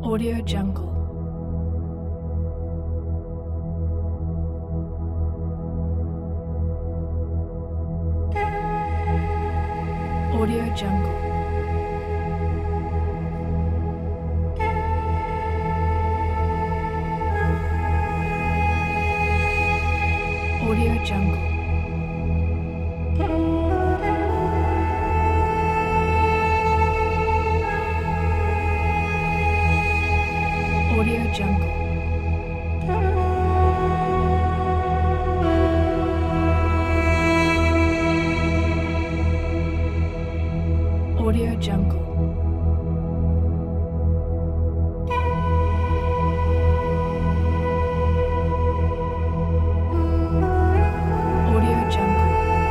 Audio Jungle. Audio Jungle. Audio Jungle. Audio Jungle. Audio Jungle. Audio Jungle.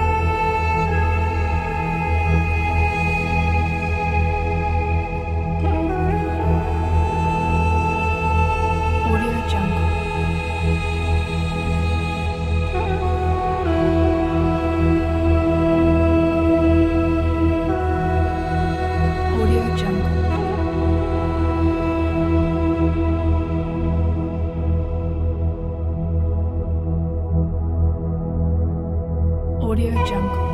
Audio Jungle. Audio Jungle. Audio Jungle.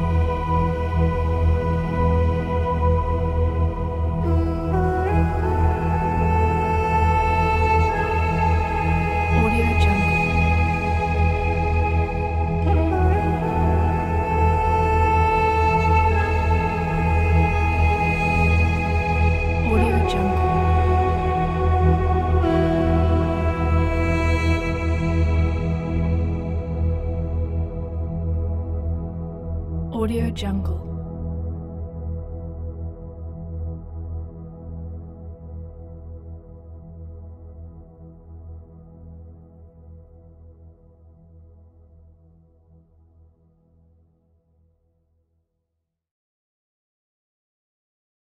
Audio Jungle. Audio Jungle. Audio Jungle.